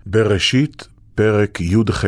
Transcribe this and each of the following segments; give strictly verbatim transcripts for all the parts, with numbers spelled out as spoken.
בראשית פרק י"ח.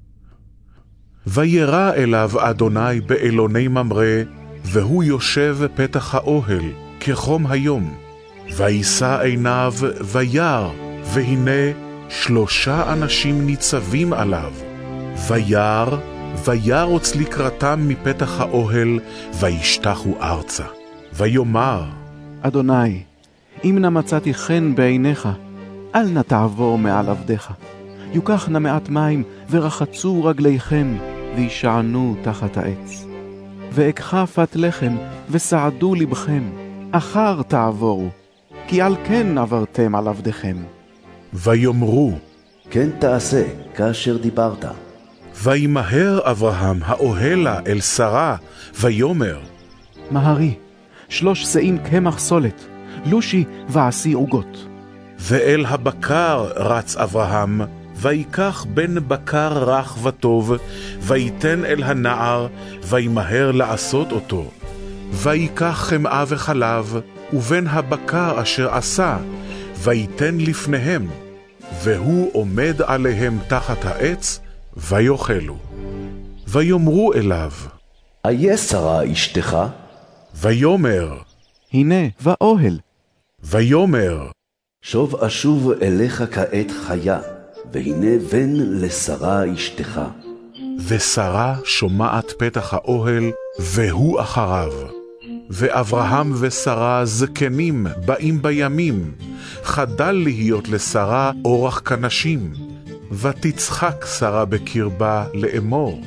וירא אליו אדוני באלוני ממרא, והוא יושב פתח האוהל כחום היום. וישא עיניו וירא, והנה שלושה אנשים ניצבים עליו. וירא, וירוץ לקראתם מפתח האוהל, וישתחו ארצה. ויאמר, אדוני, אם נא מצאתי חן בעיניך, אל נא תעבור מעל עבדיך. יוקח נא מעט מים, ורחצו רגליכם, וישענו תחת העץ. ואקחה פת לחם, וסעדו לבכם, אחר תעבורו, כי על כן עברתם על עבדיכם. ויאמרו, כן תעשה, כאשר דיברת. וימהר אברהם האוהלה אל שרה, ויאמר, מהרי, שלוש שאים קמח סולת, לושי ועשי עוגות. ואל הבקר רץ אברהם, ויקח בן בקר רך וטוב, ויתן אל הנער, וימהר לעשות אותו. ויקח חמאה וחלב, ובן הבקר אשר עשה, ויתן לפניהם, והוא עומד עליהם תחת העץ, ויאכלו. ויאמרו אליו, איה שרה אשתך? ויאמר, הנה ואוהל. ויאמר, שוב אשוב אליך כעת חיה, והנה בן לשרה אשתך. ושרה שומעת פתח האוהל, והוא אחריו. ואברהם ושרה זקנים באים בימים, חדל להיות לשרה אורח כנשים. ותצחק שרה בקרבה לאמור,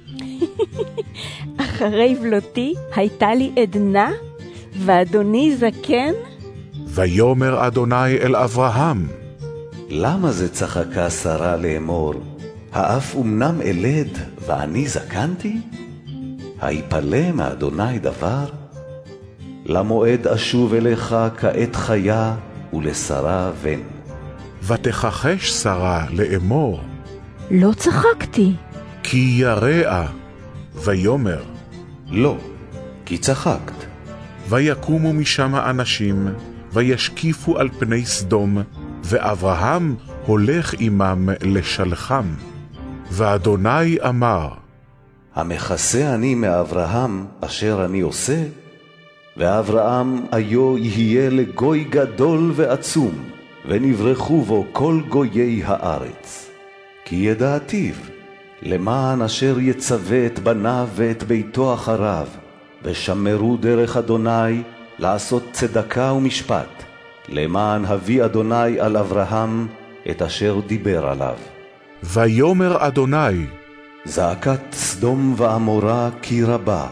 אחרי בלותי הייתה לי עדנה, ואדוני זקן? ויאמר אדוני אל אברהם, למה זה צחקה שרה לאמור, האף אמנם אלד ואני זקנתי? היפלא מאדוני דבר? למועד אשוב אליך כעת חיה, ולשרה בן. ותכחש שרה לאמור, לא צחקתי. כי יראה. ויאמר, לא, כי צחקת. ויקומו משם האנשים, וישקיפו על פני סדום, ואברהם הולך עמם לשלחם. ואדוני אמר, המכסה אני מאברהם אשר אני עושה, ואברהם היו יהיה לגוי גדול ועצום, ונברחו בו כל גויי הארץ. כי ידעתיו, למען אשר יצווה את בניו ואת ביתו אחריו, ושמרו דרך אדוני לעשות צדקה ומשפט, למען הביא אדוני על אברהם את אשר דיבר עליו. ויאמר אדוני, זעקת סדום ועמורה כי רבה,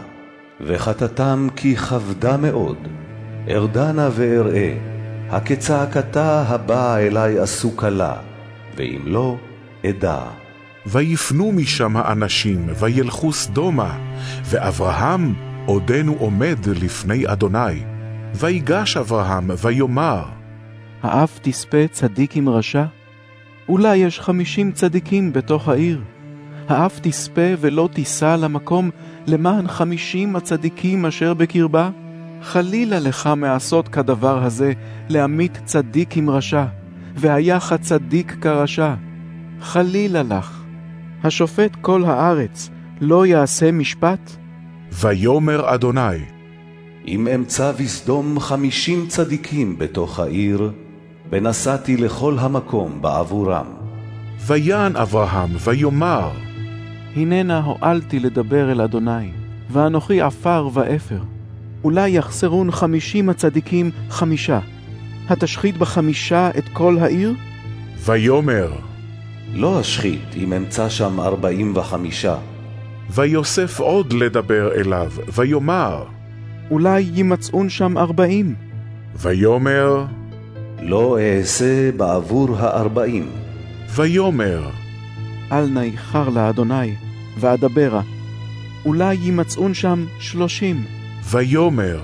וחטאתם כי כבדה מאוד. ארדנה ואראה, הכצעקתה הבאה אלי עשו קלה, ואם לא, אדע. ויפנו משם האנשים, וילכו סדומה, ואברהם עודנו עומד לפני אדוני. ויגש אברהם ויאמר, האף תספה צדיק עם רשע? אולי יש חמישים צדיקים בתוך העיר. האף תספה ולא תיסע למקום למען חמישים הצדיקים אשר בקרבה? חלילה לך מעשות כדבר הזה, להמית צדיק עם רשע, והיה צדיק כרשע. חלילה לך. השופט כל הארץ לא יעשה משפט? ויאמר אדוני, אם אמצא בסדום חמישים צדיקים בתוך העיר, ונסעתי לכל המקום בעבורם. ויען אברהם ויאמר, הננה הועלתי לדבר אל אדוני, ואנוכי עפר ואפר. אולי יחסרון חמישים הצדיקים חמישה. התשחית בחמישה את כל העיר? ויאמר, לא אשחית אם אמצא שם ארבעים וחמישה. ויוסף עוד לדבר אליו, ויאמר, אולי ימצאון שם ארבעים. ויאמר, לא אעשה בעבור הארבעים. ויאמר, אל נא איחר לאדוני, ואדברה. אולי ימצאון שם שלושים. ויאמר,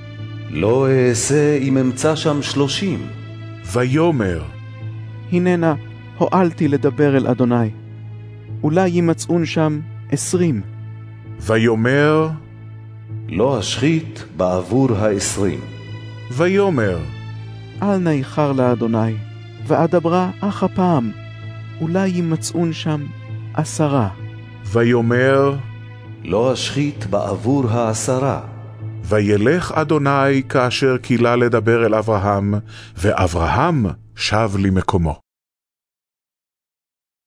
לא אעשה אם אמצא שם שלושים. ויאמר, הננה הועלתי לדבר אל אדוני. אולי ימצאון שם עשרים. ויאמר, לא אשחית בעבור העשרים. ויאמר, אל נא איחר לאדוני, ואדברה אך הפעם. אולי יימצאון שם עשרה. ויאמר, לא אשחית בעבור העשרה. וילך אדוני כאשר קילה לדבר אל אברהם, ואברהם שב למקומו.